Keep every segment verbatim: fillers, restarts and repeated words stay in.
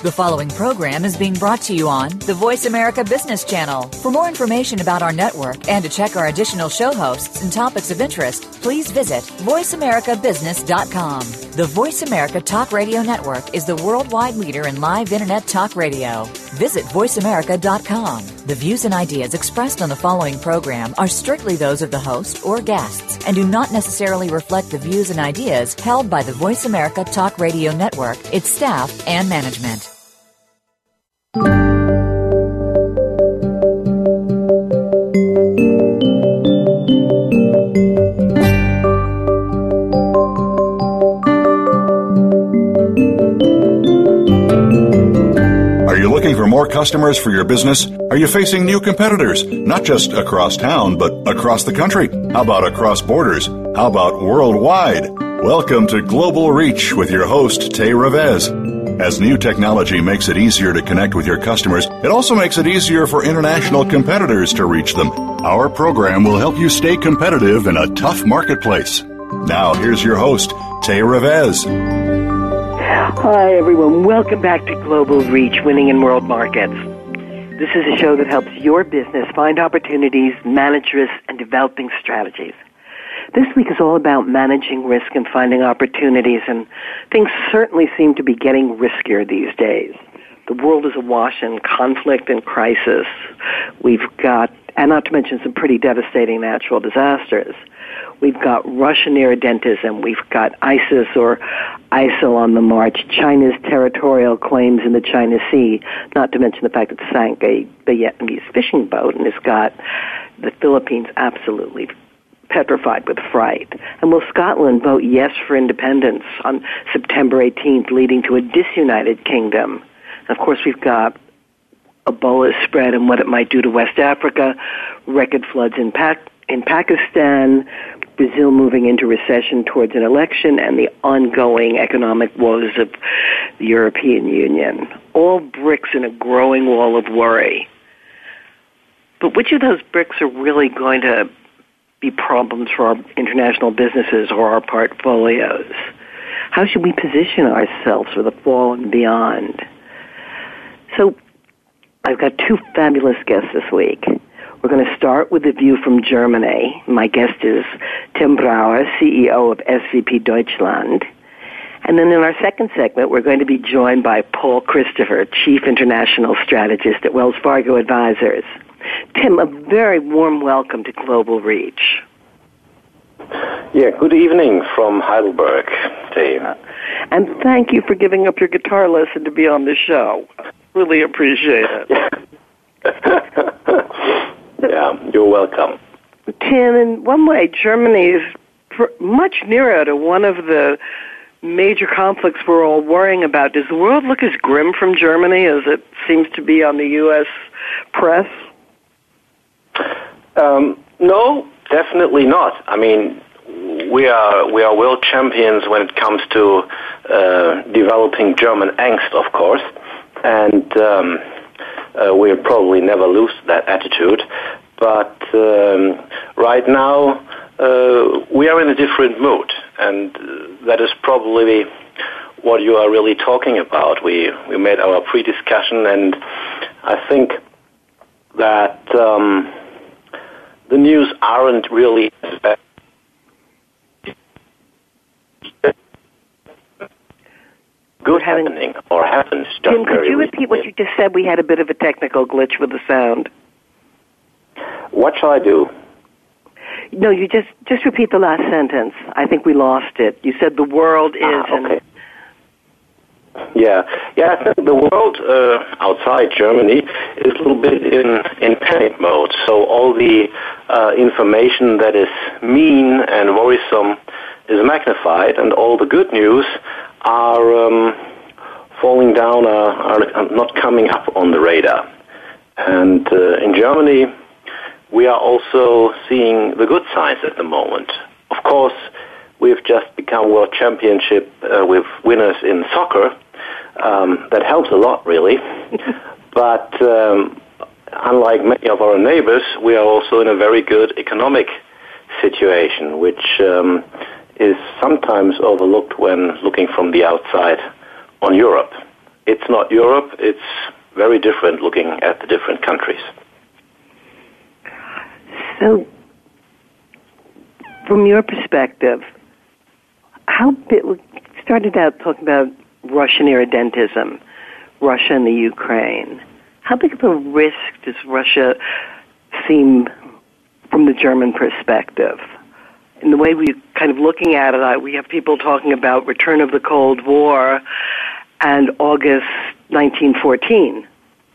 The following program is being brought to you on the Voice America Business Channel. For more information about our network and to check our additional show hosts and topics of interest, please visit voice america business dot com. The Voice America Talk Radio Network is the worldwide leader in live Internet talk radio. Visit voice america dot com. The views and ideas expressed on the following program are strictly those of the host or guests and do not necessarily reflect the views and ideas held by the Voice America Talk Radio Network, its staff, and management. Are you looking for more customers for your business? Are you facing new competitors, not just across town, but across the country? How about across borders? How about worldwide? Welcome to Global Reach with your host, Tay Revez. As new technology makes it easier to connect with your customers, it also makes it easier for international competitors to reach them. Our program will help you stay competitive in a tough marketplace. Now, here's your host, Tay Revez. Hi, everyone. Welcome back to Global Reach, Winning in World Markets. This is a show that helps your business find opportunities, manage risks, and developing strategies. This week is all about managing risk and finding opportunities, and things certainly seem to be getting riskier these days. The world is awash in conflict and crisis. We've got, and not to mention some pretty devastating natural disasters. We've got Russian irredentism. We've got ISIS or ISIL on the march, China's territorial claims in the China Sea, not to mention the fact that it sank a Vietnamese fishing boat and has got the Philippines absolutely petrified with fright. And will Scotland vote yes for independence on September eighteenth, leading to a disunited kingdom? And of course, we've got Ebola spread and what it might do to West Africa, record floods in, Pac- in Pakistan, Brazil moving into recession towards an election, and the ongoing economic woes of the European Union. All bricks in a growing wall of worry. But which of those bricks are really going to be problems for our international businesses or our portfolios? How should we position ourselves for the fall and beyond? So I've got two fabulous guests this week. We're going to start with a view from Germany. My guest is Tim Brauer, C E O of S V P Deutschland. And then in our second segment, we're going to be joined by Paul Christopher, Chief International Strategist at Wells Fargo Advisors. Tim, a very warm welcome to Global Reach. Yeah, good evening from Heidelberg, Dave. And thank you for giving up your guitar lesson to be on the show. Really appreciate it. Yeah, you're welcome. Tim, in one way, Germany is pr- much nearer to one of the major conflicts we're all worrying about. Does the world look as grim from Germany as it seems to be on the U S press? Um, no, definitely not. I mean, we are we are world champions when it comes to uh, developing German angst, of course, and um, uh, we'll probably never lose that attitude. But um, right now, uh, we are in a different mood, and that is probably what you are really talking about. We we made our pre-discussion, and I think that um, the news aren't really as bad. Good happening or happens just Tim, could very you repeat recently. what you just said? We had a bit of a technical glitch with the sound. What shall I do? No, you just just repeat the last sentence. I think we lost it. You said the world is. Ah, okay. And Yeah, yeah. I think the world uh, outside Germany is a little bit in in panic mode. So all the uh, information that is mean and worrisome is magnified, and all the good news are um, falling down, uh, are not coming up on the radar. And uh, in Germany, we are also seeing the good signs at the moment. Of course, we've just become world championship uh, with winners in soccer. Um, that helps a lot, really. But um, unlike many of our neighbors, we are also in a very good economic situation, which um, is sometimes overlooked when looking from the outside on Europe. it's not Europe. It's very different looking at the different countries. So, from your perspective, how big, we started out talking about Russian irredentism, Russia and the Ukraine. How big of a risk does Russia seem from the German perspective? In the way we're kind of looking at it, we have people talking about return of the Cold War and August nineteen fourteen.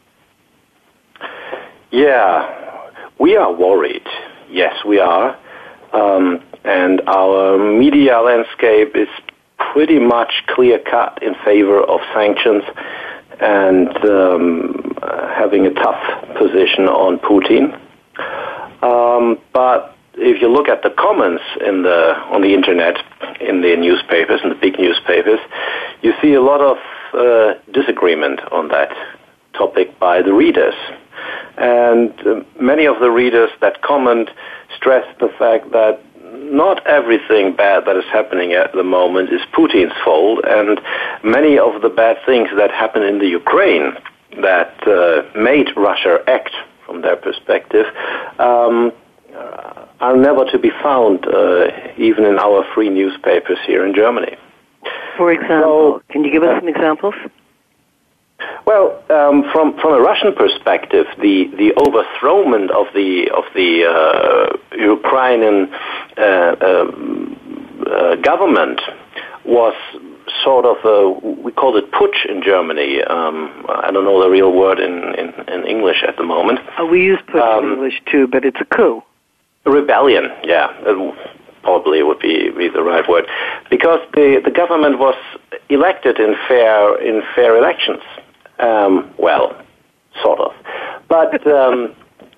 Yeah, we are worried. Yes, we are. Um, and our media landscape is pretty much clear-cut in favor of sanctions and um, having a tough position on Putin. Um, but if you look at the comments in the on the internet, in the newspapers, in the big newspapers, you see a lot of uh, disagreement on that topic by the readers. And uh, many of the readers that comment stress the fact that not everything bad that is happening at the moment is Putin's fault, and many of the bad things that happen in the Ukraine that uh, made Russia act from their perspective um, are never to be found, uh, even in our free newspapers here in Germany. For example, so, can you give us some examples? Well, um, from from a Russian perspective, the, the overthrowment of the of the uh, Ukrainian uh, um, uh, government was sort of a, we called it putsch in Germany. Um, I don't know the real word in, in, in English at the moment. Oh, we use putsch um, in English too, but it's a coup. A rebellion, yeah. Uh, probably would be, be the right word, because the, the government was elected in fair in fair elections. Um, well, sort of, but um,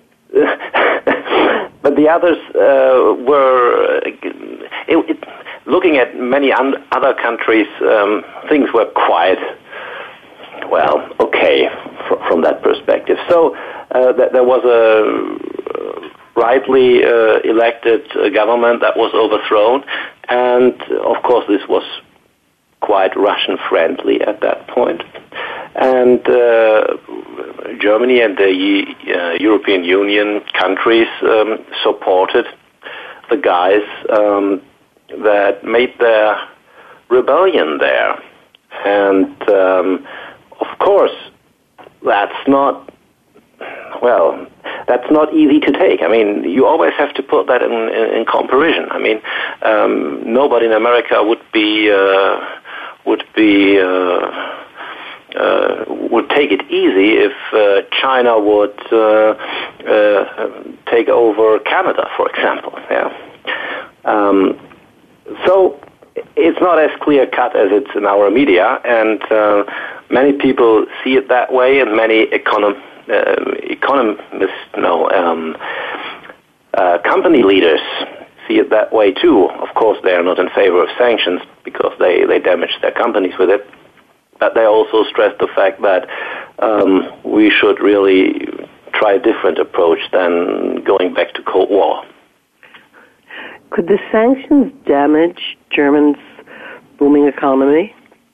but the others uh, were it, it, looking at many un- other countries. Um, things were quite well okay fr- from that perspective. So uh, th- there was a rightly uh, elected uh, government that was overthrown, and of course this was quite Russian-friendly at that point. And uh, Germany and the uh, European Union countries um, supported the guys um, that made their rebellion there. And, um, of course, that's not, well, that's not easy to take. I mean, you always have to put that in, in, in comparison. I mean, um, nobody in America would be... Uh, would be uh, uh, would take it easy if uh, China would uh, uh, take over Canada, for example. Yeah. Um, so it's not as clear cut as it's in our media, and uh, many people see it that way, and many econom- uh, economists, no, um, uh, company leaders see it that way too. Of course, they are not in favor of sanctions because they, they damage their companies with it. But they also stress the fact that um, we should really try a different approach than going back to Cold War. Could the sanctions damage Germany's booming economy?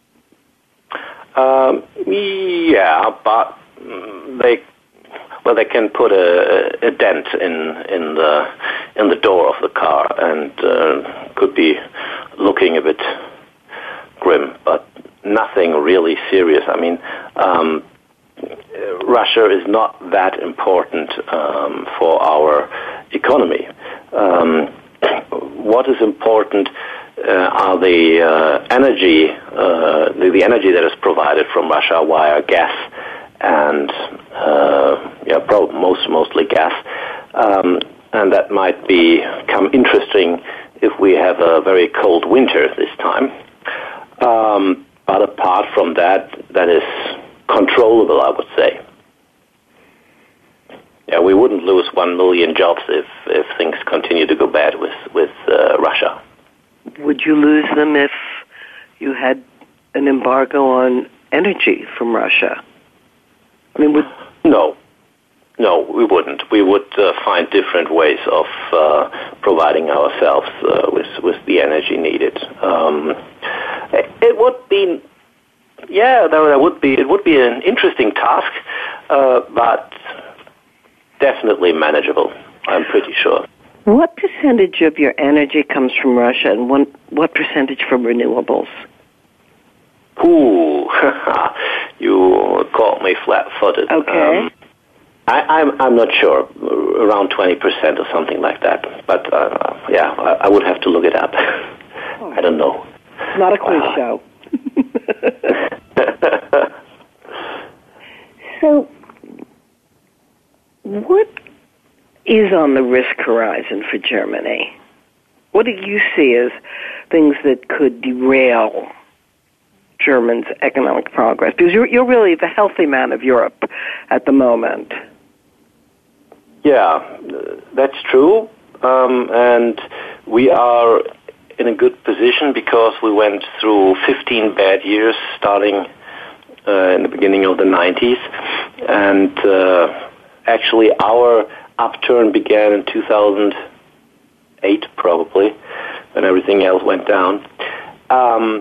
Um, yeah, but they well they can put a, a dent in in the in the door of the car, and uh, could be looking a bit grim, but nothing really serious. I mean, um, Russia is not that important um, for our economy. Um, what is important uh, are the uh, energy, uh, the, the energy that is provided from Russia via gas and uh, yeah, pro- most mostly gas, um, and that might become interesting if we have a very cold winter this time. Um, but apart from that, that is controllable, I would say. Yeah, we wouldn't lose one million jobs if, if things continue to go bad with with uh, Russia. Would you lose them if you had an embargo on energy from Russia? I mean, would no, no, we wouldn't. We would uh, find different ways of uh, providing ourselves uh, with with the energy needed. Um, it would be yeah, that, that would be it would be an interesting task, uh, but definitely manageable. I'm pretty sure. What percentage of your energy comes from Russia, and what, what percentage from renewables? Ooh, you caught me flat-footed. Okay. Um, I, I'm I'm not sure, around twenty percent or something like that. But uh, yeah, I, I would have to look it up. Oh. I don't know. Not a quiz uh, show. So, what is on the risk horizon for Germany? What do you see as things that could derail Germany's economic progress? Because you're, you're really the healthy man of Europe at the moment. Yeah, that's true. Um, and we are in a good position because we went through fifteen bad years starting uh, in the beginning of the nineties. And uh, actually our upturn began in two thousand eight, probably, when everything else went down. Um,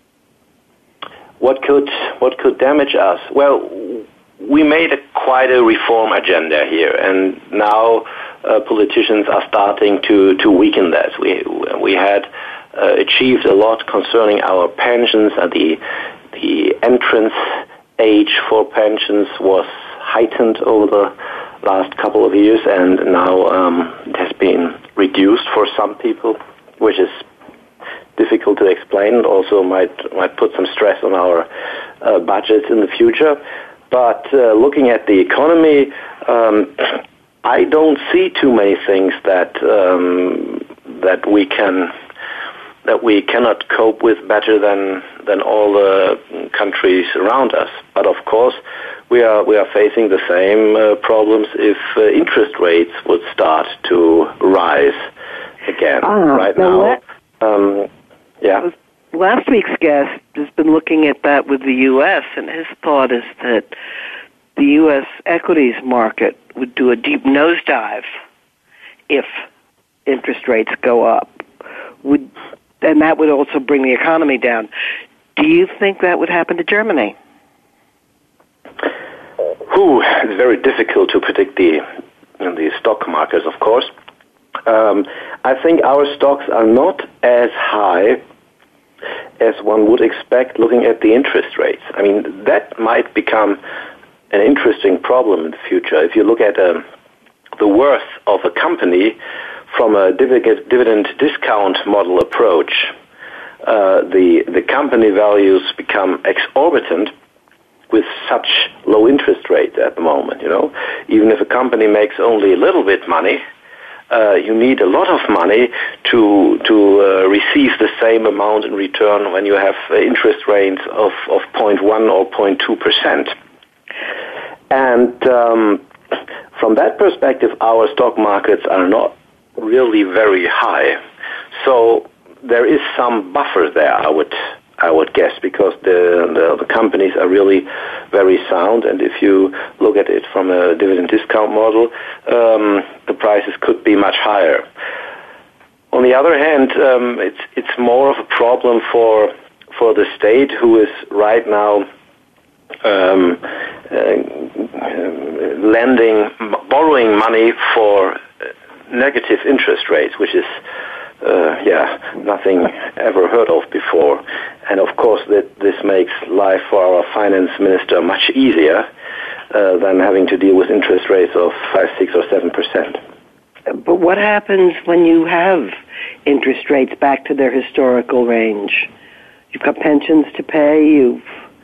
what could what could damage us? Well, we made a, quite a reform agenda here, and now uh, politicians are starting to, to weaken that. We we had uh, achieved a lot concerning our pensions, and the the entrance age for pensions was heightened over the last couple of years, and now um, it has been reduced for some people, which is difficult to explain, and also might might put some stress on our uh, budgets in the future. But uh, looking at the economy, um, I don't see too many things that um, that we can that we cannot cope with better than than all the countries around us. But of course, we are we are facing the same uh, problems if uh, interest rates would start to rise again. Ah, right now, what? um, yeah. Last week's guest has been looking at that with the U S, and his thought is that the U S equities market would do a deep nosedive if interest rates go up. Would and that would also bring the economy down. Do you think that would happen to Germany? Ooh, it's very difficult to predict the the stock markets, of course. Um, I think our stocks are not as high as one would expect looking at the interest rates. I mean, that might become an interesting problem in the future. If you look at um, the worth of a company from a dividend, dividend discount model approach, uh, the, the company values become exorbitant with such low interest rates at the moment, you know. Even if a company makes only a little bit money, Uh, you need a lot of money to to uh, receive the same amount in return when you have uh, interest rates of, of zero point one or zero point two percent. And um, from that perspective, our stock markets are not really very high. So there is some buffer there, I would I would guess, because the, the the companies are really very sound, and if you look at it from a dividend discount model, um, the prices could be much higher. On the other hand, um, it's it's more of a problem for for the state, who is right now um, uh, lending, borrowing money for negative interest rates, which is Uh, yeah, nothing ever heard of before. And of course, that this makes life for our finance minister much easier uh, than having to deal with interest rates of five, six, or seven percent. But what happens when you have interest rates back to their historical range? You've got pensions to pay. You've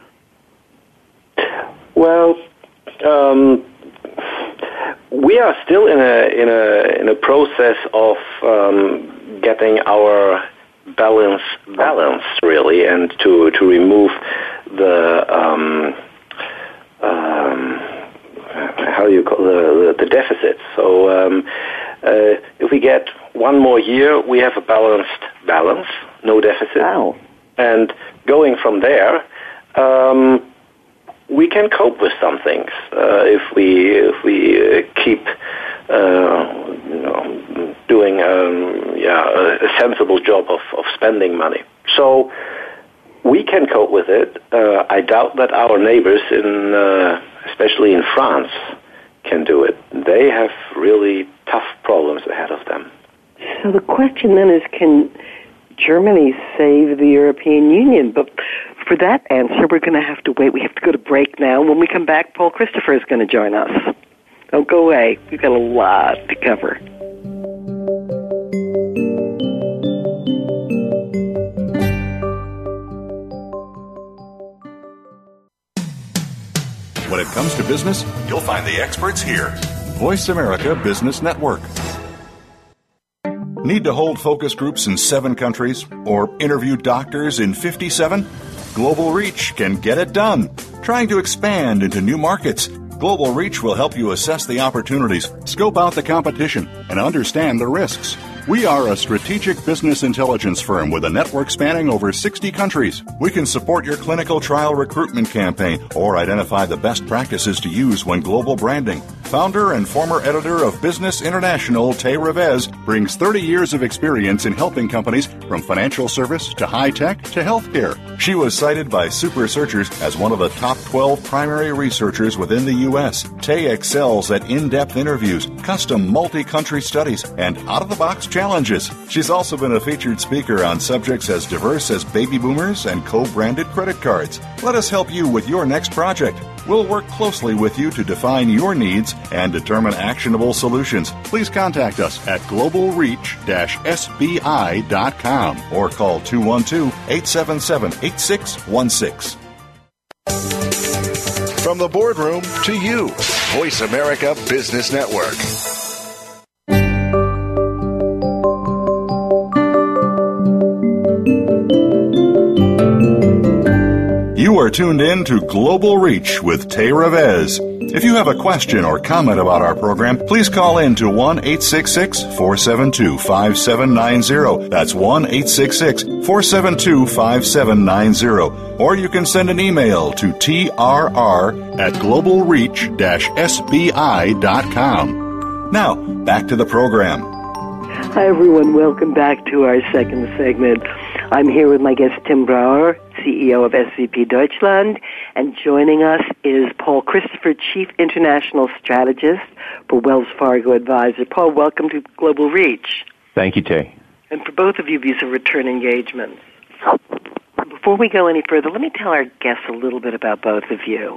well, um, we are still in a in a in a process of Um, getting our balance balanced really, and to to remove the um, um, how do you call the the, the deficit. So um, uh, if we get one more year, we have a balanced balance, no deficit. Wow. And going from there, um, we can cope with some things uh, if we if we uh, keep. Uh, you know, doing um, yeah, a, a sensible job of, of spending money. So we can cope with it. Uh, I doubt that our neighbors, in uh, especially in France, can do it. They have really tough problems ahead of them. So the question then is, can Germany save the European Union? But for that answer, we're going to have to wait. We have to go to break now. When we come back, Paul Christopher is going to join us. Don't go away. We've got a lot to cover. When it comes to business, you'll find the experts here. Voice America Business Network. Need to hold focus groups in seven countries or interview doctors in fifty-seven? Global Reach can get it done. Trying to expand into new markets, Global Reach will help you assess the opportunities, scope out the competition, and understand the risks. We are a strategic business intelligence firm with a network spanning over sixty countries. We can support your clinical trial recruitment campaign or identify the best practices to use when global branding. Founder and former editor of Business International, Tay Revez, brings thirty years of experience in helping companies from financial service to high-tech to healthcare. She was cited by Super Searchers as one of the top twelve primary researchers within the U S. Tay excels at in-depth interviews, custom multi-country studies, and out-of-the-box challenges. She's also been a featured speaker on subjects as diverse as baby boomers and co-branded credit cards. Let us help you with your next project. We'll work closely with you to define your needs and determine actionable solutions. Please contact us at global reach dash s b i dot com or call two one two, eight seven seven, eight six one six. From the boardroom to you, Voice America Business Network. You are tuned in to Global Reach with Tay Revez. If you have a question or comment about our program, please call in to one eight six six, four seven two, five seven nine zero. That's one eight six six, four seven two, five seven nine zero. Or you can send an email to t r r at global reach dash s b i dot com. Now, back to the program. Hi, everyone. Welcome back to our second segment. I'm here with my guest, Tim Brower, C E O of S V P Deutschland, and joining us is Paul Christopher, Chief International Strategist for Wells Fargo Advisor. Paul, welcome to Global Reach. Thank you, Tay. And for both of you, these are return engagements. Before we go any further, let me tell our guests a little bit about both of you.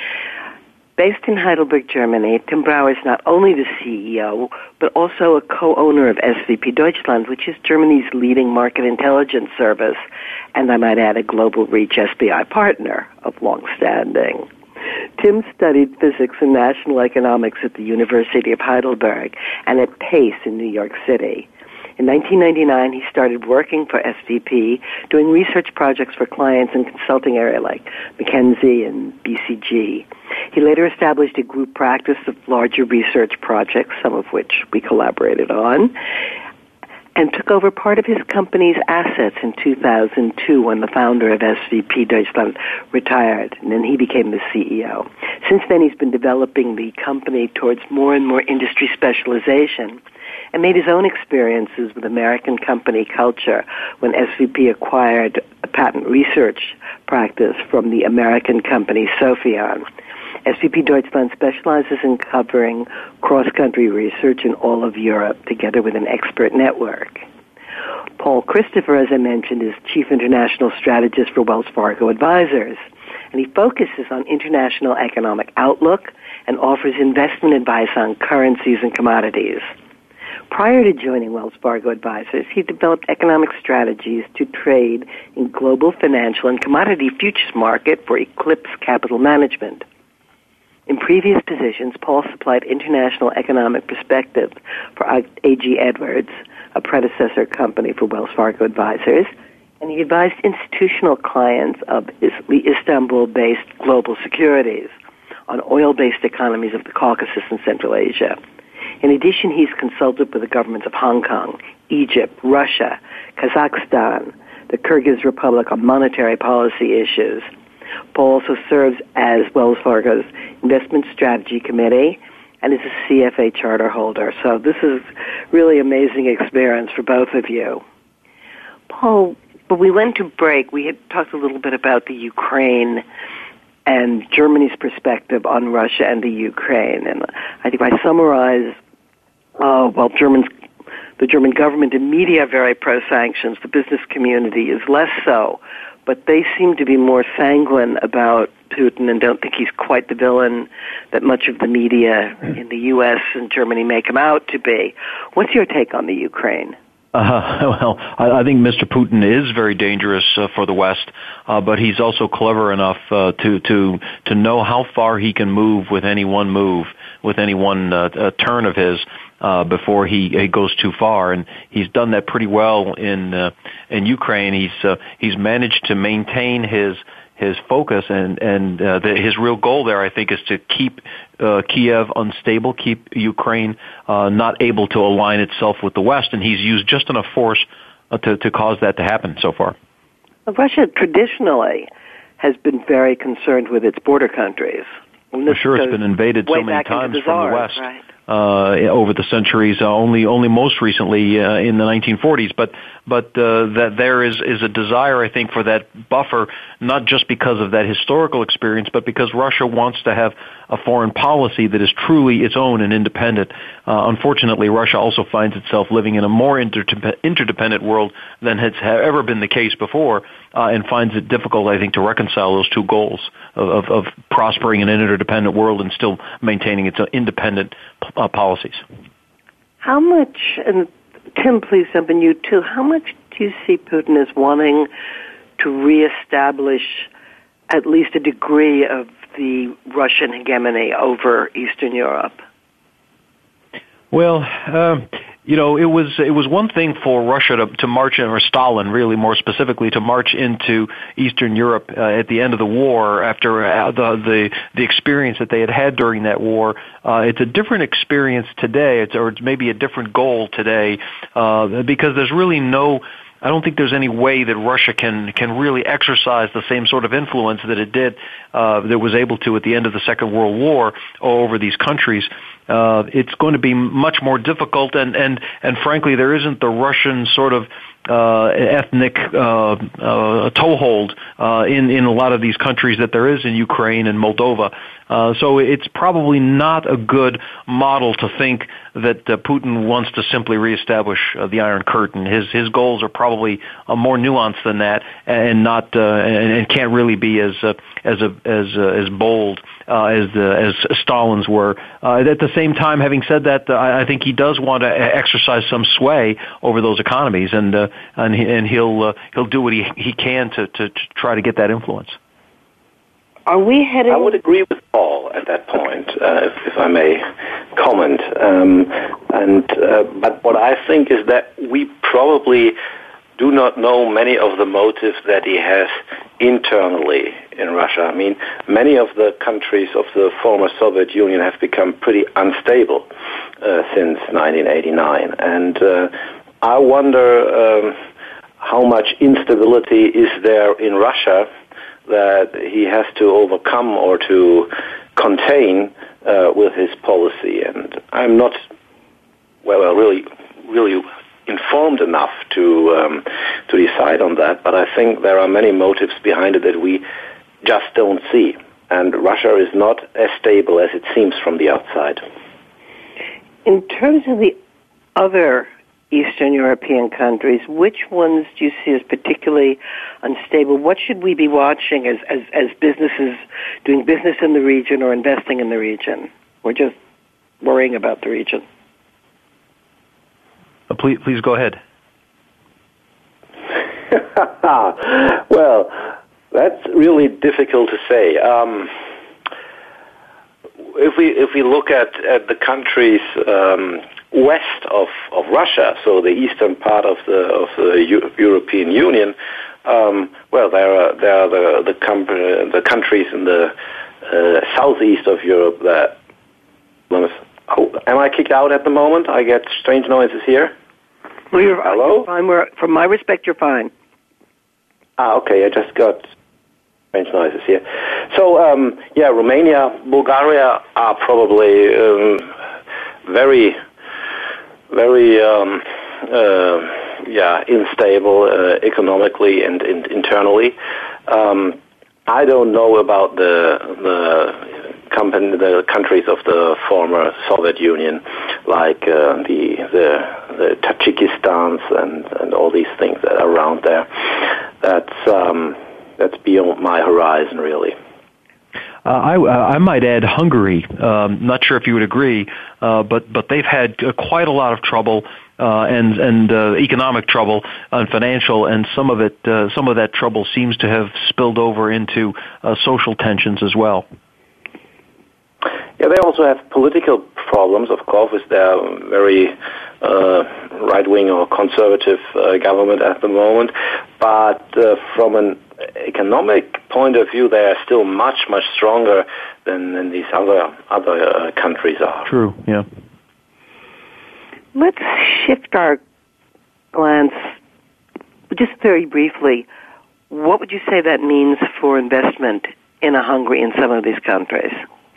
Based in Heidelberg, Germany, Tim Brower is not only the C E O, but also a co-owner of S V P Deutschland, which is Germany's leading market intelligence service, and I might add a Global Reach S B I partner of long standing. Tim studied physics and national economics at the University of Heidelberg and at Pace in New York City. In nineteen ninety-nine, he started working for S V P, doing research projects for clients in consulting area like McKinsey and B C G. He later established a group practice of larger research projects, some of which we collaborated on, and took over part of his company's assets in two thousand two when the founder of S V P Deutschland retired, and then he became the C E O. Since then, he's been developing the company towards more and more industry specialization and made his own experiences with American company culture when S V P acquired a patent research practice from the American company Sophion. S V P Deutschland specializes in covering cross-country research in all of Europe, together with an expert network. Paul Christopher, as I mentioned, is Chief International Strategist for Wells Fargo Advisors, and he focuses on international economic outlook and offers investment advice on currencies and commodities. Prior to joining Wells Fargo Advisors, he developed economic strategies to trade in global financial and commodity futures market for Eclipse Capital Management. In previous positions, Paul supplied international economic perspective for A G Edwards, a predecessor company for Wells Fargo Advisors, and he advised institutional clients of the Istanbul-based Global Securities on oil-based economies of the Caucasus and Central Asia. In addition, he's consulted with the governments of Hong Kong, Egypt, Russia, Kazakhstan, the Kyrgyz Republic on monetary policy issues. Paul also serves as Wells Fargo's Investment Strategy Committee and is a C F A charter holder. So this is really amazing experience for both of you. Paul, but we went to break. We had talked a little bit about the Ukraine and Germany's perspective on Russia and the Ukraine. And I think I summarize, uh, while Germans, the German government and media are very pro-sanctions, the business community is less so. But they seem to be more sanguine about Putin and don't think he's quite the villain that much of the media in the U S and Germany make him out to be. What's your take on the Ukraine? Uh, well, I, I think Mister Putin is very dangerous uh, for the West, uh, but he's also clever enough uh, to to to know how far he can move with any one move, with any one uh, uh, turn of his. Uh, before he, he goes too far, and he's done that pretty well in uh, in Ukraine. He's uh, he's managed to maintain his his focus, and and uh, the, his real goal there, I think, is to keep uh, Kiev unstable, keep Ukraine uh, not able to align itself with the West, and he's used just enough force uh, to to cause that to happen so far. Well, Russia traditionally has been very concerned with its border countries. For sure, it's been invaded so many times the from the Tsars, West. Right. Uh, over the centuries, uh, only only most recently uh, in the nineteen forties, but but uh, that there is is a desire, I think, for that buffer, not just because of that historical experience, but because Russia wants to have a foreign policy that is truly its own and independent. Uh, unfortunately, Russia also finds itself living in a more interdep- interdependent world than has ever been the case before, uh, and finds it difficult, I think, to reconcile those two goals of, of, of prospering in an interdependent world and still maintaining its independent uh, policies. How much, and Tim, please jump in, you too, how much do you see Putin as wanting to reestablish at least a degree of the Russian hegemony over Eastern Europe? Well, uh, you know, it was it was one thing for Russia to, to march in, or Stalin, really more specifically, to march into Eastern Europe uh, at the end of the war after uh, the, the the experience that they had had during that war. Uh, it's a different experience today, it's, or it's maybe a different goal today, uh, because there's really no. I don't think there's any way that Russia can can really exercise the same sort of influence that it did, uh, that it was able to at the end of the Second World War over these countries. Uh, it's going to be much more difficult, and, and, and frankly, there isn't the Russian sort of uh, ethnic uh, uh, toehold uh, in, in a lot of these countries that there is in Ukraine and Moldova. Uh, so it's probably not a good model to think that uh, Putin wants to simply reestablish uh, the Iron Curtain. His his goals are probably uh, more nuanced than that, and not uh, and, and can't really be as uh, as a, as uh, as bold uh, as uh, as Stalin's were. Uh, at the same time, having said that, uh, I think he does want to exercise some sway over those economies, and uh, and he, and he'll uh, he'll do what he he can to, to to try to get that influence. Are we heading? I would agree with Paul at that point, uh, if, if I may comment. Um, and uh, but what I think is that we probably do not know many of the motives that he has internally in Russia. I mean, many of the countries of the former Soviet Union have become pretty unstable uh, since nineteen eighty-nine, and uh, I wonder um, how much instability is there in Russia that he has to overcome or to contain uh, with his policy. And I'm not, well, really, really informed enough to um, to decide on that, but I think there are many motives behind it that we just don't see. And Russia is not as stable as it seems from the outside. In terms of the other Eastern European countries, which ones do you see as particularly unstable? What should we be watching as, as, as businesses doing business in the region or investing in the region? Or just worrying about the region? Uh, please, please go ahead. Well, that's really difficult to say. Um, if we if we look at, at the countries um, west of, of Russia, so the eastern part of the of the U- European Union, um, well, there are there are the the, com- the countries in the uh, southeast of Europe that. Oh, am I kicked out at the moment? I get strange noises here. Well, you're, Hello? You're fine. We're, from my respect, you're fine. Ah, okay. I just got strange noises here. So, um, yeah, Romania, Bulgaria are probably um, very, very um, uh, yeah, unstable uh, economically and, and internally. Um, I don't know about the the company, the countries of the former Soviet Union, like uh, the the the Tajikistans and, and all these things that are around there. That's um, that's beyond my horizon, really. Uh, I, uh, I might add Hungary. Um, not sure if you would agree, uh, but but they've had uh, quite a lot of trouble uh, and and uh, economic trouble and financial, and some of it uh, some of that trouble seems to have spilled over into uh, social tensions as well. Yeah, they also have political problems, of course, with their very uh, right-wing or conservative uh, government at the moment. But uh, from an economic point of view, they are still much, much stronger than, than these other other uh, countries are. True, yeah. Let's shift our glance just very briefly. What would you say that means for investment in a Hungary in some of these countries?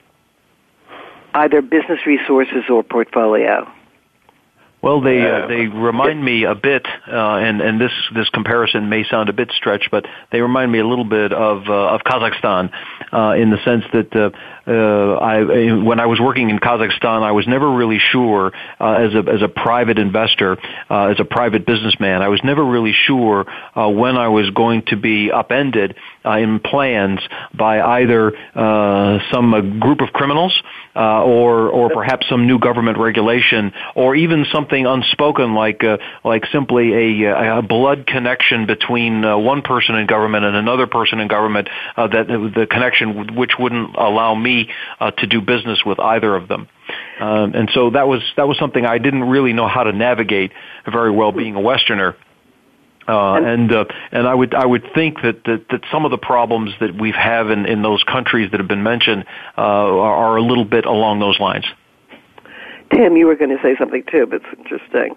Either business resources or portfolio. Well, they uh, they remind me a bit, uh, and and this this comparison may sound a bit stretched, but they remind me a little bit of uh, of Kazakhstan, uh, in the sense that uh, uh, I when I was working in Kazakhstan, I was never really sure uh, as a as a private investor, uh, as a private businessman, I was never really sure uh, when I was going to be upended uh, in plans by either uh, some uh, group of criminals uh, or or perhaps some new government regulation, or even something unspoken like uh, like simply a, a blood connection between uh, one person in government and another person in government, uh, that the connection which wouldn't allow me uh, to do business with either of them. Um, and so that was that was something I didn't really know how to navigate very well, being a Westerner. Uh, and uh, and I would I would think that, that, that some of the problems that we have in, in those countries that have been mentioned uh, are, are a little bit along those lines. Tim, you were going to say something too, but it's interesting.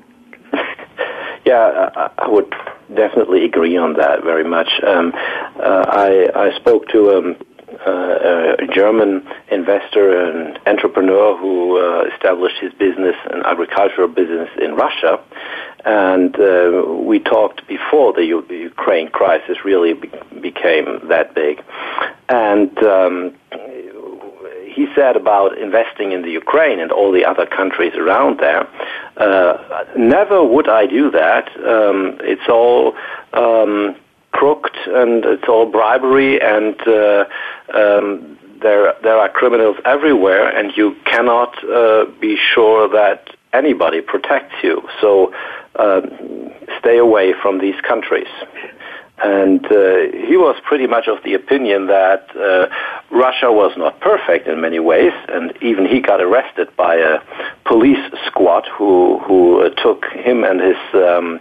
Yeah, I, I would definitely agree on that very much. Um, uh, I, I spoke to um, uh, a German investor and entrepreneur who uh, established his business, an agricultural business in Russia, and uh, we talked before the U- Ukraine crisis really be- became that big, and um, he said about investing in the Ukraine and all the other countries around there, uh, never would I do that. Um, it's all um, crooked and it's all bribery, and uh, um, there there are criminals everywhere, and you cannot uh, be sure that anybody protects you. So uh, stay away from these countries. And uh, he was pretty much of the opinion that uh, Russia was not perfect in many ways, and even he got arrested by a police squad who who uh, took him and his um,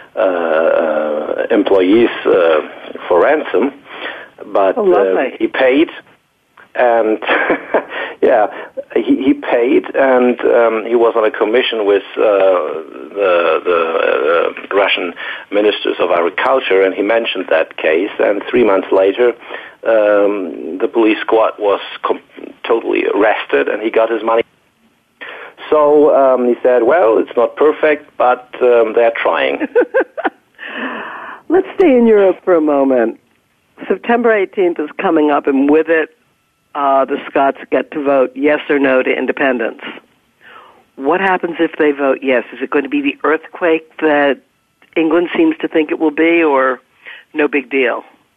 uh, employees uh, for ransom. But oh, uh, he paid, and yeah, he, he paid, and um, he was on a commission with uh, the, the uh, Russian ministers of agriculture, and he mentioned that case. And three months later, um, the police squad was com- totally arrested, and he got his money. So um, he said, "Well, it's not perfect, but um, they're trying." Let's stay in Europe for a moment. September eighteenth is coming up, and with it, Uh, the Scots get to vote yes or no to independence. What happens if they vote yes? Is it going to be the earthquake that England seems to think it will be, or no big deal?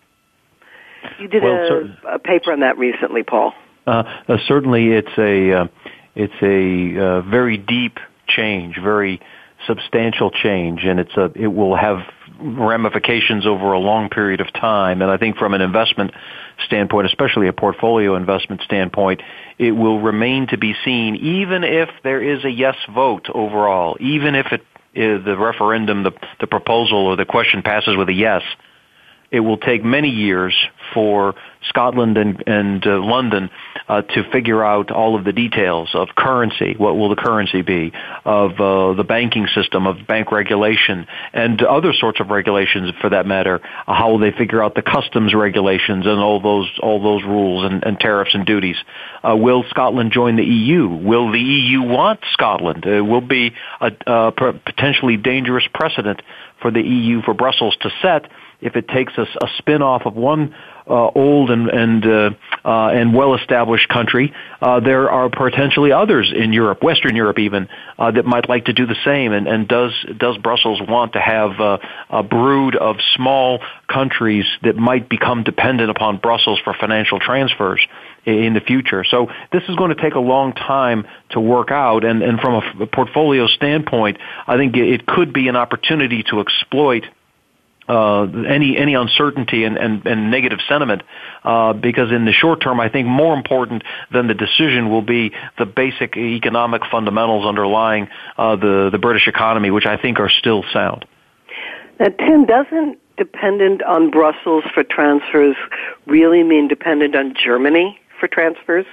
You did well, a, a paper on that recently, Paul. Uh, uh, certainly, it's a uh, it's a uh, very deep change, very substantial change, and it's a it will have ramifications over a long period of time. And I think from an investment standpoint, especially a portfolio investment standpoint, it will remain to be seen, even if there is a yes vote overall, even if it is the referendum, the, the proposal or the question passes with a yes. It will take many years for Scotland and, and uh, London uh, to figure out all of the details of currency. What will the currency be? Of uh, the banking system, of bank regulation, and other sorts of regulations for that matter. Uh, how will they figure out the customs regulations and all those all those rules and, and tariffs and duties? Uh, will Scotland join the E U? Will the E U want Scotland? It will be a, a potentially dangerous precedent for the E U, for Brussels to set if it takes a, a spin-off of one uh, old and and uh, uh, and well-established country. Uh, there are potentially others in Europe, Western Europe even, uh, that might like to do the same. And, and does does Brussels want to have uh, a brood of small countries that might become dependent upon Brussels for financial transfers in the future? So this is going to take a long time to work out, and, and from a, a portfolio standpoint, I think it could be an opportunity to exploit uh, any any uncertainty and, and, and negative sentiment, uh, because in the short term, I think more important than the decision will be the basic economic fundamentals underlying uh, the, the British economy, which I think are still sound. Now, Tim, doesn't dependent on Brussels for transfers really mean dependent on Germany for transfers?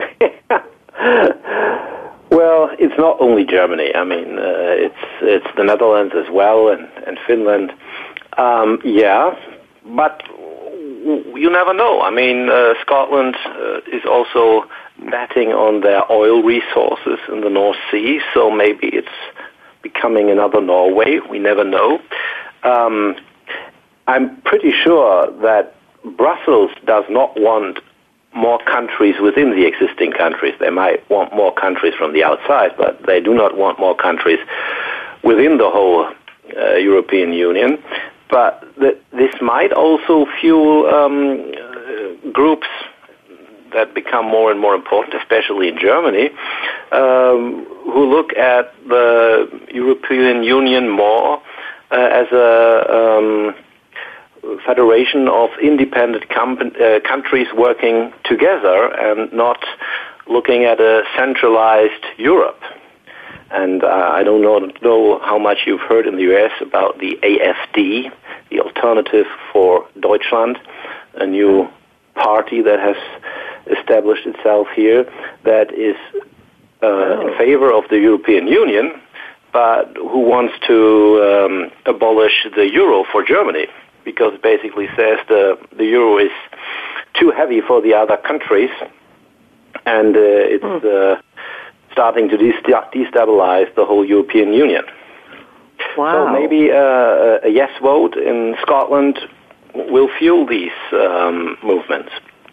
Well, it's not only Germany. I mean, uh, it's it's the Netherlands as well, and, and Finland. Um, yeah, but you never know. I mean, uh, Scotland uh, is also betting on their oil resources in the North Sea, so maybe it's becoming another Norway. We never know. Um, I'm pretty sure that Brussels does not want more countries within the existing countries. They might want more countries from the outside, but they do not want more countries within the whole uh, European Union. But th- this might also fuel um, uh, groups that become more and more important, especially in Germany, um, who look at the European Union more uh, as a um, federation of independent com- uh, countries working together and not looking at a centralized Europe. And uh, I don't know, know how much you've heard in the U S about the A F D, the Alternative for Deutschland, a new party that has established itself here that is uh, oh. in favor of the European Union, but who wants to um, abolish the euro for Germany, because it basically says the, the euro is too heavy for the other countries, and uh, it's mm. uh, starting to destabilize the whole European Union. Wow. So maybe uh, a yes vote in Scotland will fuel these um, movements.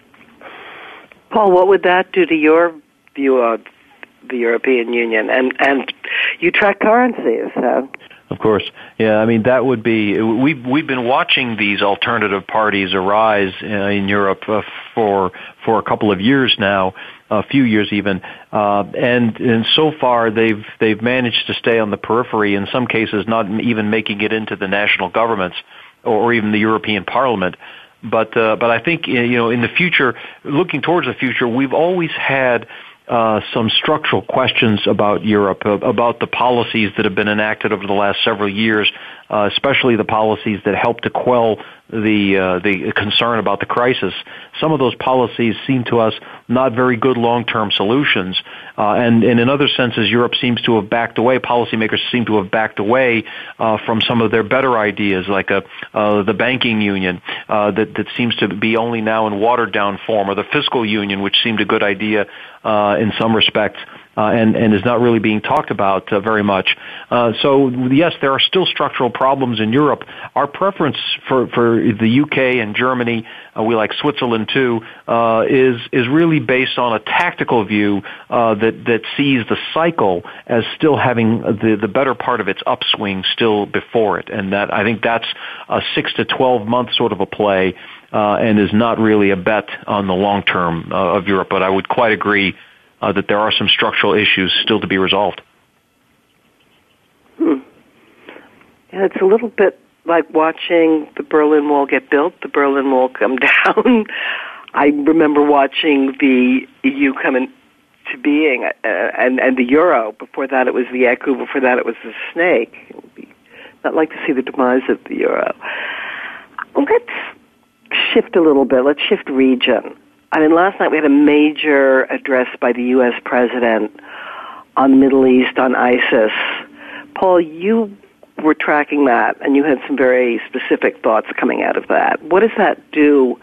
Paul, what would that do to your view of the European Union? And, and you track currencies, so... Of course. Yeah, I mean, that would be, we've, we've been watching these alternative parties arise uh, in Europe uh, for, for a couple of years now, a few years even, uh, and, and so far they've, they've managed to stay on the periphery, in some cases not even making it into the national governments or, or even the European Parliament. But, uh, but I think, you know, in the future, looking towards the future, we've always had Uh, some structural questions about Europe, uh, about the policies that have been enacted over the last several years, uh, especially the policies that help to quell the uh, the concern about the crisis. Some of those policies seem to us not very good long-term solutions, uh, and, and in other senses, Europe seems to have backed away. Policymakers seem to have backed away uh, from some of their better ideas, like a, uh, the banking union uh, that, that seems to be only now in watered-down form, or the fiscal union, which seemed a good idea uh, in some respects. Uh, and, and is not really being talked about uh, very much. Uh, so, yes, there are still structural problems in Europe. Our preference for, for the U K and Germany, uh, we like Switzerland too, uh, is is really based on a tactical view uh, that, that sees the cycle as still having the, the better part of its upswing still before it. And that I think that's a six to twelve month sort of a play uh, and is not really a bet on the long term uh, of Europe. But I would quite agree Uh, that there are some structural issues still to be resolved. Hmm. Yeah, it's a little bit like watching the Berlin Wall get built, the Berlin Wall come down. I remember watching the E U come into being, uh, and, and the euro. Before that it was the E C U, before that it was the snake. It would be not like to see the demise of the euro. Let's shift a little bit. Let's shift region. I mean, last night we had a major address by the U S president on the Middle East, on ISIS. Paul, you were tracking that, and you had some very specific thoughts coming out of that. What does that do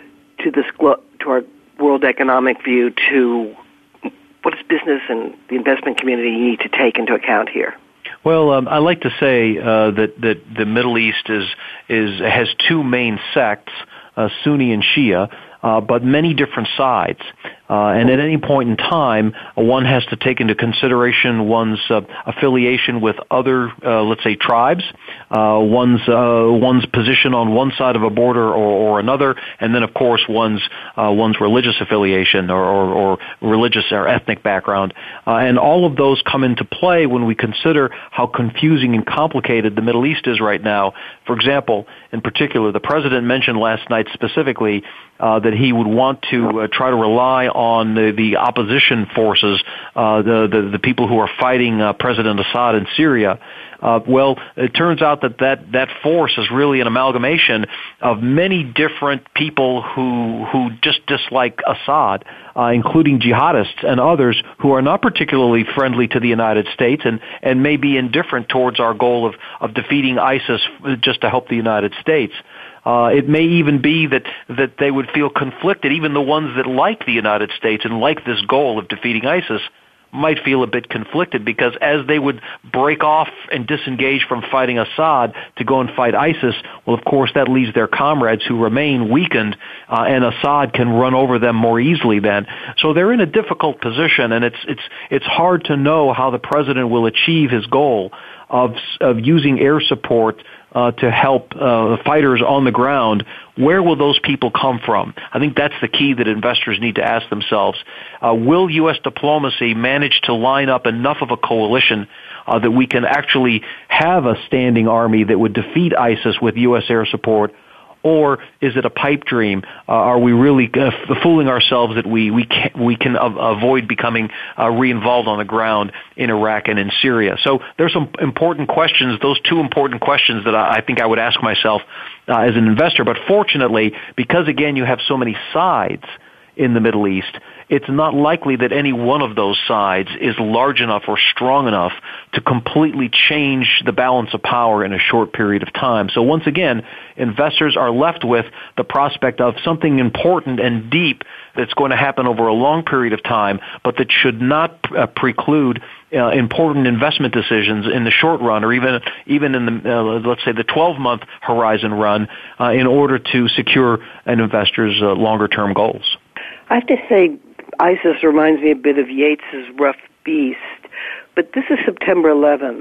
to this glo- to our world economic view? To what does business and the investment community need to take into account here? Well, um, I like to say uh, that that the Middle East is is has two main sects, uh, Sunni and Shia, uh, but many different sides. Uh, and at any point in time, uh, one has to take into consideration one's uh, affiliation with other, uh, let's say, tribes, uh, one's uh, one's position on one side of a border or, or another, and then, of course, one's uh, one's religious affiliation or, or, or religious or ethnic background. Uh, and all of those come into play when we consider how confusing and complicated the Middle East is right now. For example, in particular, the president mentioned last night specifically uh, that he would want to uh, try to rely on the, the opposition forces, uh, the, the the people who are fighting uh, President Assad in Syria. Uh, well, it turns out that, that that force is really an amalgamation of many different people who who just dislike Assad, uh, including jihadists and others who are not particularly friendly to the United States and, and may be indifferent towards our goal of, of defeating ISIS just to help the United States. Uh, it may even be that, that they would feel conflicted, even the ones that like the United States and like this goal of defeating ISIS might feel a bit conflicted, because as they would break off and disengage from fighting Assad to go and fight ISIS, well, of course, that leaves their comrades who remain weakened, uh, and Assad can run over them more easily then. So they're in a difficult position, and it's it's it's hard to know how the president will achieve his goal of of using air support Uh, to help uh, fighters on the ground. Where will those people come from? I think that's the key that investors need to ask themselves. Uh, will U S diplomacy manage to line up enough of a coalition uh, that we can actually have a standing army that would defeat ISIS with U S air support? Or is it a pipe dream? Uh, are we really uh, fooling ourselves that we we can, we can av- avoid becoming uh, re-involved on the ground in Iraq and in Syria? So there's some important questions, those two important questions that I, I think I would ask myself uh, as an investor. But fortunately, because, again, you have so many sides in the Middle East, it's not likely that any one of those sides is large enough or strong enough to completely change the balance of power in a short period of time. So once again, investors are left with the prospect of something important and deep that's going to happen over a long period of time, but that should not uh, preclude uh, important investment decisions in the short run, or even even in the, uh, let's say, the twelve-month horizon run, uh, in order to secure an investor's uh, longer-term goals. I have to say, ISIS reminds me a bit of Yeats's Rough Beast, but this is September eleventh,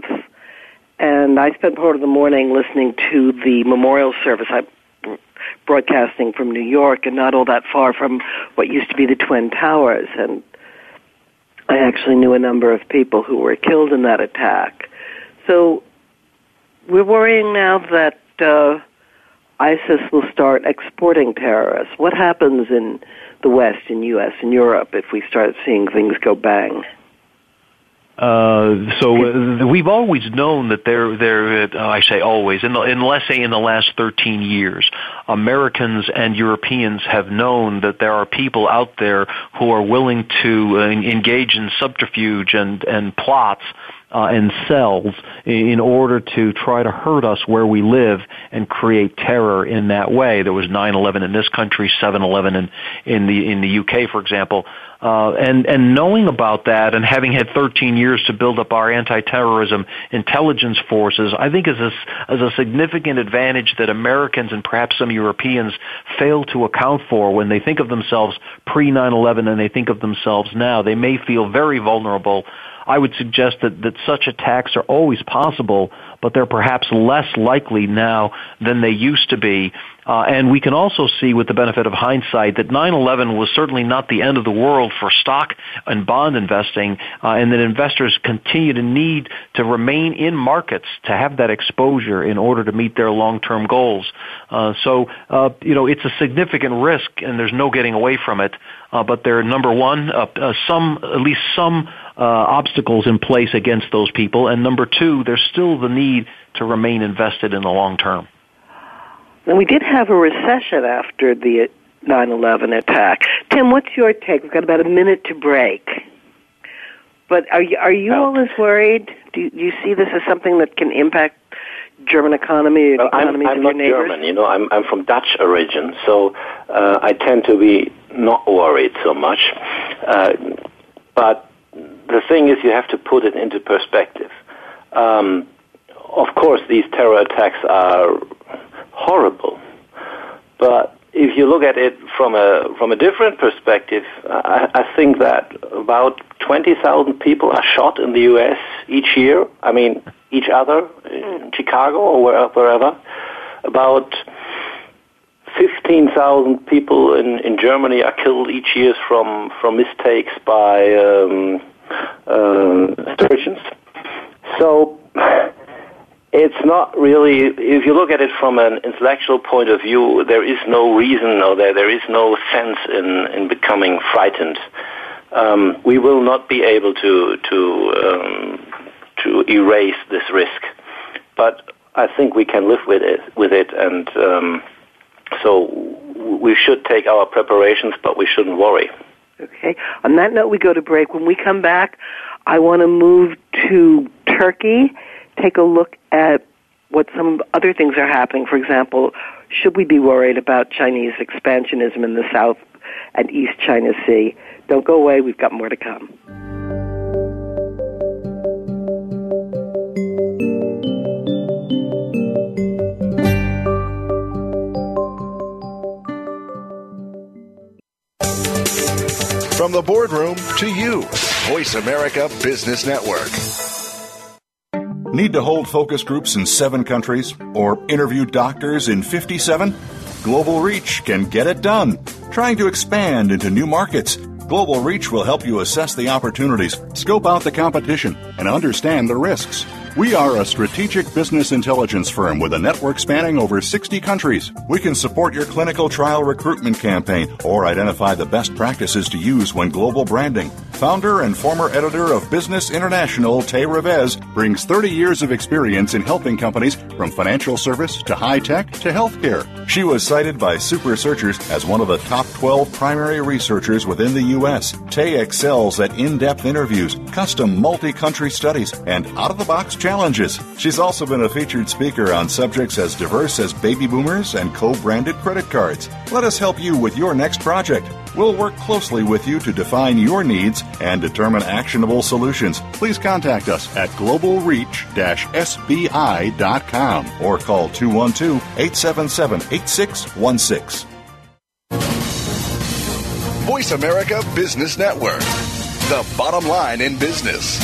and I spent part of the morning listening to the memorial service. I'm broadcasting from New York, and not all that far from what used to be the Twin Towers, and I actually knew a number of people who were killed in that attack. So we're worrying now that uh, ISIS will start exporting terrorists. What happens in the West, in U S and Europe, if we start seeing things go bang? Uh, so uh, we've always known that there, there. Uh, I say always, in the, in let's say in the last thirteen years, Americans and Europeans have known that there are people out there who are willing to uh, engage in subterfuge and and plots uh, and cells in order to try to hurt us where we live and create terror in that way. There was nine eleven in this country, seven eleven in in the in the U K, for example. Uh, and, and knowing about that and having had thirteen years to build up our anti-terrorism intelligence forces, I think is a, is a significant advantage that Americans and perhaps some Europeans fail to account for when they think of themselves pre nine eleven and they think of themselves now. They may feel very vulnerable. I would suggest that, that such attacks are always possible, but they're perhaps less likely now than they used to be. Uh, and we can also see, with the benefit of hindsight, that nine eleven was certainly not the end of the world for stock and bond investing, uh, and that investors continue to need to remain in markets to have that exposure in order to meet their long-term goals. Uh, so, uh, you know, it's a significant risk, and there's no getting away from it. Uh, but there are, number one, uh, uh, some, at least some uh, obstacles in place against those people, and number two, there's still the need to remain invested in the long term. And we did have a recession after the nine eleven attack. Tim, what's your take? We've got about a minute to break. But are you, are you well, all as worried? Do you, do you see this as something that can impact German economy, well, economies I'm, I'm of not your neighbors? German, you know, I'm, I'm from Dutch origin, so uh, I tend to be not worried so much. Uh, but the thing is, you have to put it into perspective. Um, of course, these terror attacks are horrible, but if you look at it from a from a different perspective, I, I think that about twenty thousand people are shot in the U S each year. I mean, each other in Chicago or where, wherever. About fifteen thousand people in, in Germany are killed each year from, from mistakes by um, uh, surgeons. So it's not really, if you look at it from an intellectual point of view, there is no reason or there, there is no sense in, in becoming frightened. Um, we will not be able to to um, to erase this risk, but I think we can live with it. With it, and um, so we should take our preparations, but we shouldn't worry. Okay. On that note, we go to break. When we come back, I want to move to Turkey. Take a look at what some other things are happening. For example, should we be worried about Chinese expansionism in the South and East China Sea? Don't go away. We've got more to come. From the boardroom to you, Voice America Business Network. Need to hold focus groups in seven countries or interview doctors in fifty-seven? Global Reach can get it done. Trying to expand into new markets, Global Reach will help you assess the opportunities, scope out the competition, and understand the risks. We are a strategic business intelligence firm with a network spanning over sixty countries. We can support your clinical trial recruitment campaign or identify the best practices to use when global branding. Founder and former editor of Business International, Tay Revez, brings thirty years of experience in helping companies from financial service to high-tech to healthcare. She was cited by Super Searchers as one of the top twelve primary researchers within the U S. Tay excels at in-depth interviews, custom multi-country studies, and out-of-the-box challenges. She's also been a featured speaker on subjects as diverse as baby boomers and co-branded credit cards. Let us help you with your next project. We'll work closely with you to define your needs and determine actionable solutions. Please contact us at global reach dash S B I dot com or call two one two, eight seven seven, eight six one six. Voice America Business Network, the bottom line in business.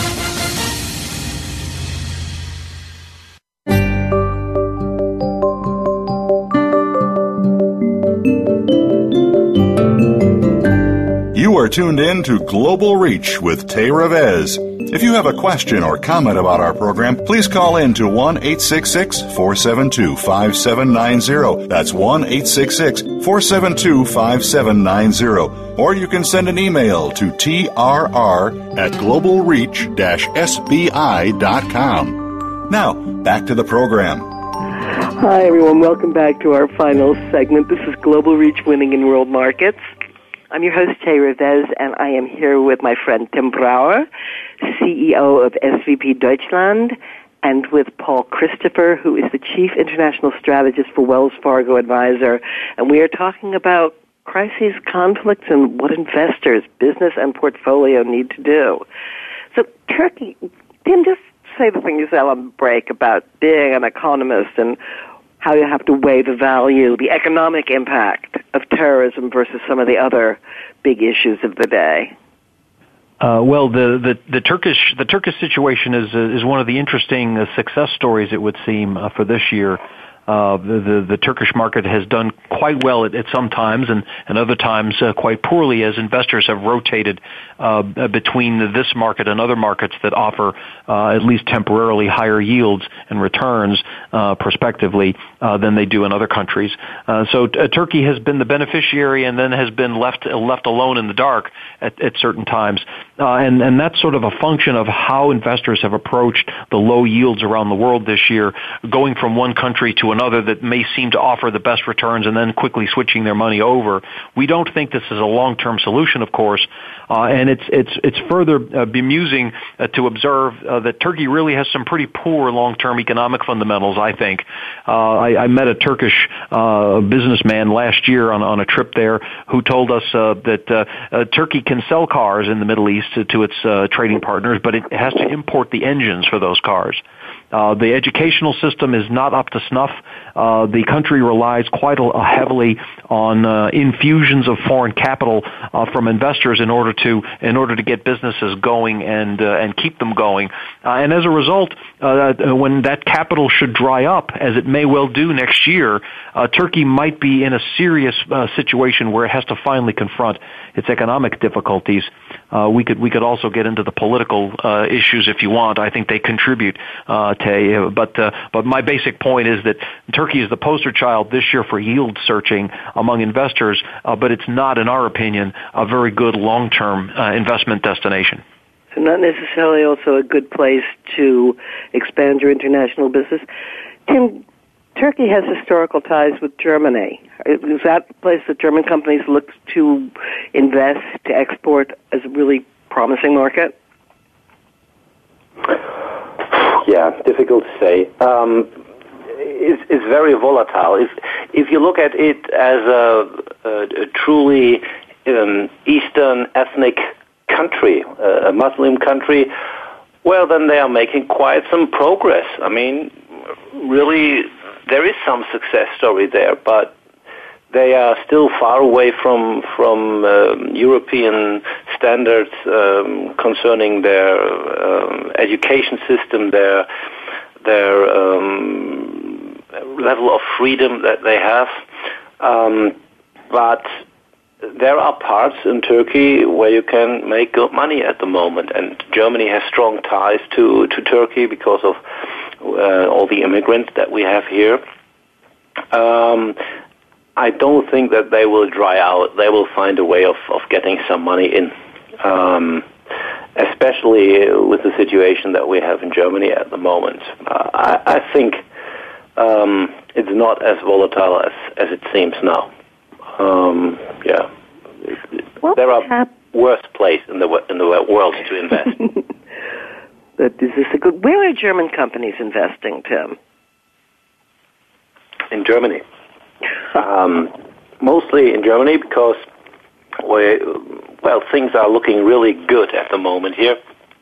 You are tuned in to Global Reach with Tay Revez. If you have a question or comment about our program, please call in to one eight six six, four seven two, five seven nine zero. That's one eight six six, four seven two, five seven nine zero. Or you can send an email to T R R at global reach dash S B I dot com. Now, back to the program. Hi, everyone. Welcome back to our final segment. This is Global Reach Winning in World Markets. I'm your host, Tay Revez, and I am here with my friend Tim Brower, C E O of S V P Deutschland, and with Paul Christopher, who is the Chief International Strategist for Wells Fargo Advisor. And we are talking about crises, conflicts, and what investors, business, and portfolio need to do. So, Turkey, Tim, just say the thing you said on break about being an economist and how you have to weigh the value, the economic impact of terrorism versus some of the other big issues of the day. Uh, well, the, the, the Turkish the Turkish situation is uh, is one of the interesting uh, success stories, it would seem, uh, for this year. Uh, the, the, the Turkish market has done quite well at, at some times and, and other times uh, quite poorly as investors have rotated uh, between this market and other markets that offer uh, at least temporarily higher yields and returns uh, prospectively uh, than they do in other countries. Uh, so uh, Turkey has been the beneficiary and then has been left left alone in the dark at, at certain times. Uh, and, and that's sort of a function of how investors have approached the low yields around the world this year, going from one country to to another that may seem to offer the best returns and then quickly switching their money over. We don't think this is a long-term solution, of course, uh, and it's it's it's further uh, bemusing uh, to observe uh, that Turkey really has some pretty poor long-term economic fundamentals, I think. Uh, I, I met a Turkish uh, businessman last year on, on a trip there who told us uh, that uh, uh, Turkey can sell cars in the Middle East to, to its uh, trading partners, but it has to import the engines for those cars. Uh, the educational system is not up to snuff. Uh, the country relies quite a, heavily on uh, infusions of foreign capital uh, from investors in order to in order to get businesses going and uh, and keep them going. Uh, and as a result, uh, when that capital should dry up, as it may well do next year, uh, Turkey might be in a serious uh, situation where it has to finally confront its economic difficulties. Uh, we could we could also get into the political uh, issues if you want. I think they contribute. Uh, to, but uh, but my basic point is that Turkey is the poster child this year for yield searching among investors, uh, but it's not, in our opinion, a very good long-term uh, investment destination. So not necessarily also a good place to expand your international business. Tim, Turkey has historical ties with Germany. Is that a place that German companies look to invest, to export as a really promising market? Yeah, difficult to say. Um, it's, it's very volatile. If if you look at it as a, a, a truly um, Eastern ethnic country, uh, a Muslim country, well, then they are making quite some progress. I mean, really, there is some success story there, but they are still far away from from um, European standards um, concerning their um, education system, their their um, level of freedom that they have. Um, but there are parts in Turkey where you can make good money at the moment, and Germany has strong ties to, to Turkey because of uh, all the immigrants that we have here. Um, I don't think that they will dry out. They will find a way of, of getting some money in, um, especially with the situation that we have in Germany at the moment. Uh, I, I think um, it's not as volatile as, as it seems now. Um, yeah, what there are hap- worse places in the in the world to invest. But is this a good? Where are German companies investing, Tim? In Germany. Um, mostly in Germany because we, well, things are looking really good at the moment here.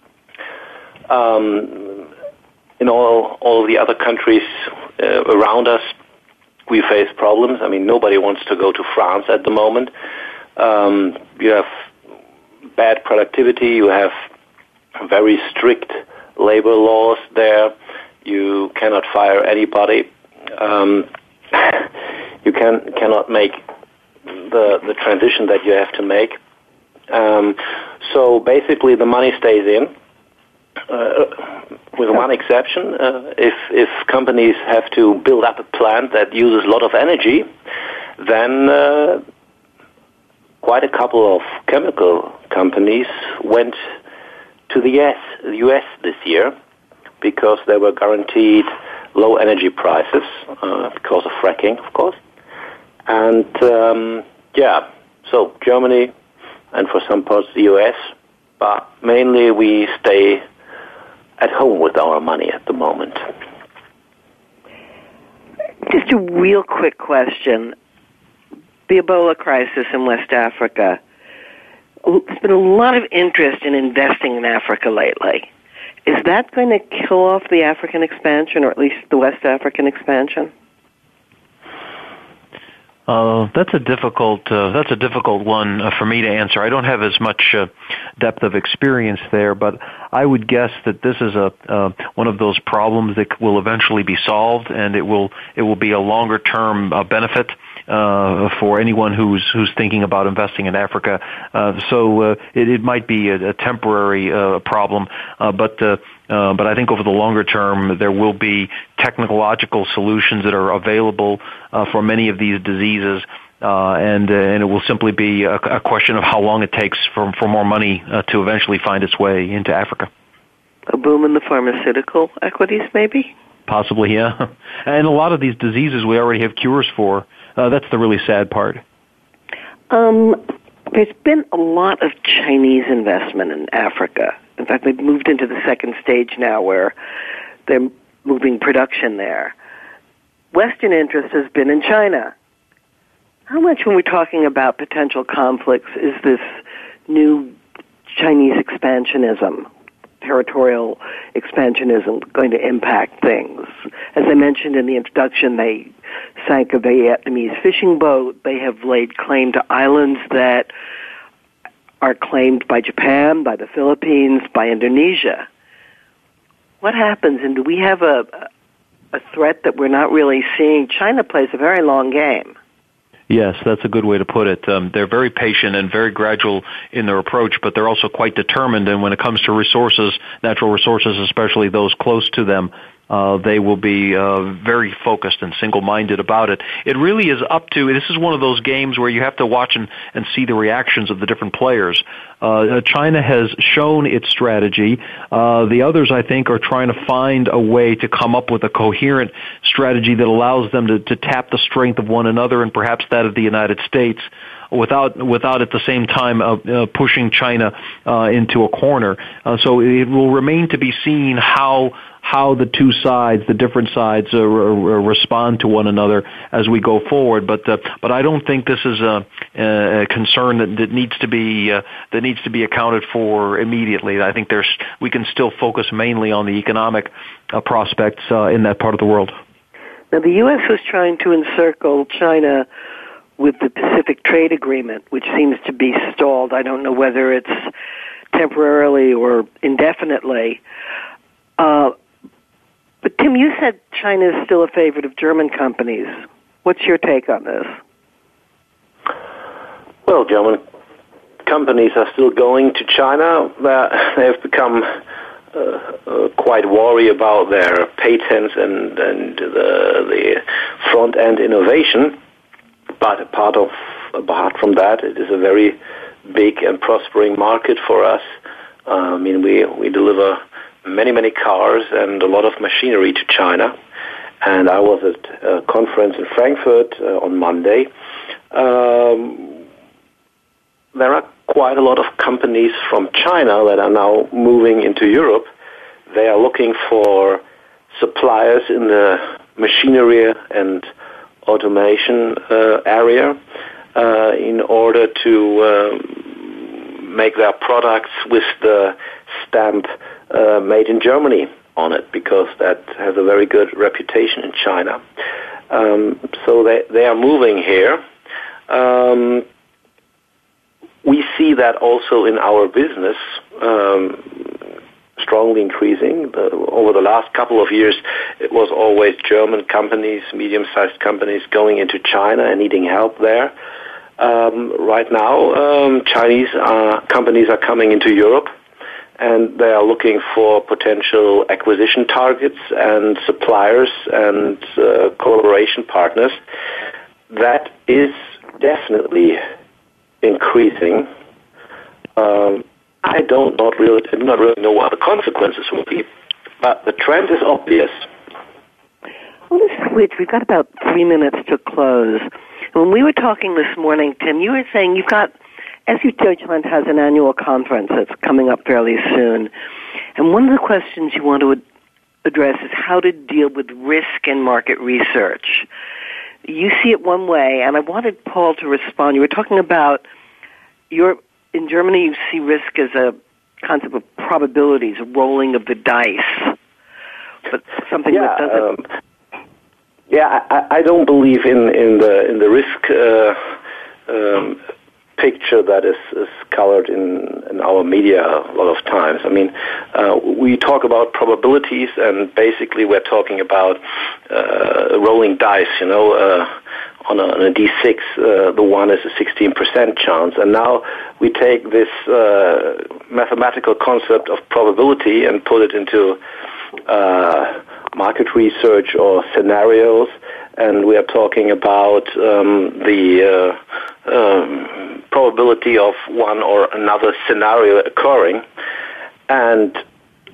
Um, in all all of the other countries uh, around us, we face problems. I mean, nobody wants to go to France at the moment. Um, you have bad productivity. You have very strict labor laws there. You cannot fire anybody. Um, You can cannot make the the transition that you have to make. Um, so basically, the money stays in, uh, with one exception. Uh, if if companies have to build up a plant that uses a lot of energy, then uh, quite a couple of chemical companies went to the U S, the U S this year because they were guaranteed low energy prices uh, because of fracking, of course. And, um, yeah, so Germany and for some parts the U S, but mainly we stay at home with our money at the moment. Just a real quick question. The Ebola crisis in West Africa. There's been a lot of interest in investing in Africa lately. Is that going to kill off the African expansion, or at least the West African expansion? Uh, that's a difficult. Uh, that's a difficult one uh, for me to answer. I don't have as much uh, depth of experience there, but I would guess that this is a uh, one of those problems that will eventually be solved, and it will it will be a longer term uh, benefit uh, for anyone who's who's thinking about investing in Africa. Uh, so uh, it, it might be a, a temporary uh, problem, uh, but. Uh, Uh, but I think over the longer term, there will be technological solutions that are available uh, for many of these diseases, uh, and uh, and it will simply be a, a question of how long it takes for for more money uh, to eventually find its way into Africa. A boom in the pharmaceutical equities, maybe? possibly, yeah. And a lot of these diseases we already have cures for. Uh, that's the really sad part. Um, there's been a lot of Chinese investment in Africa. In fact, they've moved into the second stage now where they're moving production there. Western interest has been in China. How much, when we're talking about potential conflicts, is this new Chinese expansionism, territorial expansionism, going to impact things? As I mentioned in the introduction, they sank a Vietnamese fishing boat. They have laid claim to islands that are claimed by Japan, by the Philippines, by Indonesia. What happens, and do we have a, a threat that we're not really seeing? China plays a very long game. Yes, that's a good way to put it. Um, they're very patient and very gradual in their approach, but they're also quite determined. And when it comes to resources, natural resources, especially those close to them, uh, they will be uh, very focused and single-minded about it. It really is up to, this is one of those games where you have to watch and, and see the reactions of the different players. Uh, China has shown its strategy. Uh, the others, I think, are trying to find a way to come up with a coherent strategy that allows them to, to tap the strength of one another and perhaps that of the United States without without at the same time uh, uh, pushing China uh, into a corner. Uh, so it will remain to be seen how how the two sides, the different sides, uh, re- respond to one another as we go forward. But uh, but I don't think this is a, a concern that, that needs to be uh, that needs to be accounted for immediately. I think there's we can still focus mainly on the economic uh, prospects uh, in that part of the world. Now, the U S was trying to encircle China with the Pacific Trade Agreement, which seems to be stalled. I don't know whether it's temporarily or indefinitely. Uh, but, Tim, you said China is still a favorite of German companies. What's your take on this? Well, German companies are still going to China. They have become uh, uh, quite wary about their patents and, and the, the front-end innovation. But apart, of, apart from that, it is a very big and prospering market for us. Uh, I mean, we, we deliver many, many cars and a lot of machinery to China. And I was at a conference in Frankfurt uh, on Monday. Um, there are quite a lot of companies from China that are now moving into Europe. They are looking for suppliers in the machinery and automation uh, area uh, in order to uh, make their products with the stamp uh, made in Germany on it, because that has a very good reputation in China. Um, so they, they are moving here. Um, we see that also in our business um, strongly increasing. The, over the last couple of years, it was always German companies, medium-sized companies going into China and needing help there. Um, right now, um, Chinese uh, companies are coming into Europe, and they are looking for potential acquisition targets and suppliers and uh, collaboration partners. That is definitely increasing. Um, I don't not really, do not really know what the consequences will be, but the trend is obvious. Well, let's switch. We've got about three minutes to close. When we were talking this morning, Tim, you were saying you've got, S U Deutschland has an annual conference that's coming up fairly soon, and one of the questions you want to address is how to deal with risk in market research. You see it one way, and I wanted Paul to respond. You were talking about your in Germany, you see risk as a concept of probabilities, a rolling of the dice, but something yeah, that doesn't. Um, yeah, I, I don't believe in, in the in the risk uh, um, picture that is, is colored in, in our media a lot of times. I mean, uh, we talk about probabilities, and basically we're talking about uh, rolling dice. You know. Uh, On a, on a D six, uh, the one is a sixteen percent chance. And now we take this uh, mathematical concept of probability and put it into uh, market research or scenarios, and we are talking about um, the uh, um, probability of one or another scenario occurring. And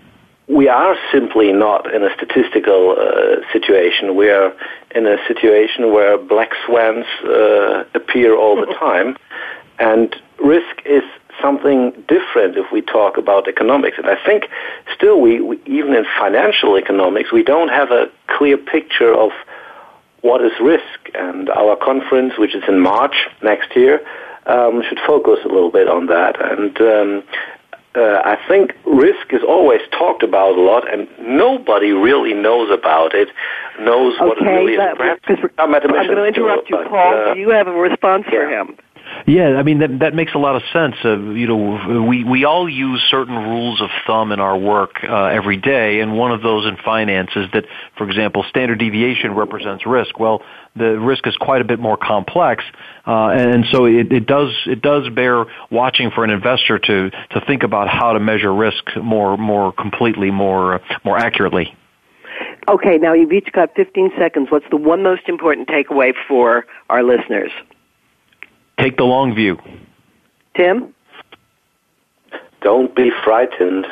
we are simply not in a statistical uh, situation. We are in a situation where black swans uh, appear all the time, and risk is something different if we talk about economics. And I think still we, we even in financial economics, we don't have a clear picture of what is risk. And our conference, which is in March next year, um, should focus a little bit on that. And um, uh, I think risk is always talked about a lot, and nobody really knows about it, knows okay, what it really is. Perhaps I'm going to interrupt you, Paul. Uh, Do you have a response yeah. for him? Yeah, I mean, that that makes a lot of sense. Uh, you know, we, we all use certain rules of thumb in our work uh, every day, and one of those in finance is that, for example, standard deviation represents risk. Well, the risk is quite a bit more complex, uh, and so it, it does it does bear watching for an investor to, to think about how to measure risk more more completely, more more accurately. Okay, now you've each got fifteen seconds. What's the one most important takeaway for our listeners? Take the long view. Tim? Don't be frightened.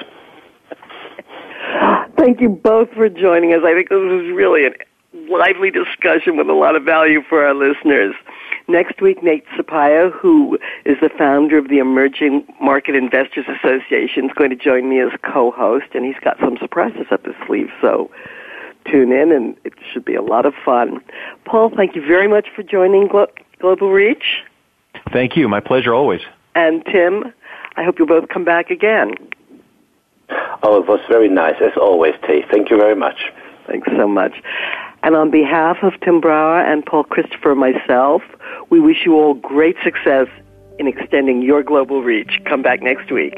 Thank you both for joining us. I think this was really a lively discussion with a lot of value for our listeners. Next week, Nate Sapaio, who is the founder of the Emerging Market Investors Association, is going to join me as co-host, and he's got some surprises up his sleeve, so tune in, and it should be a lot of fun. Paul, thank you very much for joining Glo- Global Reach. Thank you. My pleasure always. And Tim, I hope you'll both come back again. Oh, it was very nice, as always, Tay. Thank you very much. Thanks so much. And on behalf of Tim Brower and Paul Christopher and myself, we wish you all great success in extending your global reach. Come back next week.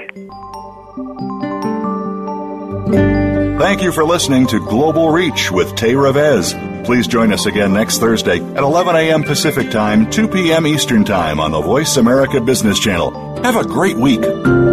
Thank you for listening to Global Reach with Tay Revez. Please join us again next Thursday at eleven a.m. Pacific Time, two p.m. Eastern Time on the Voice America Business Channel. Have a great week.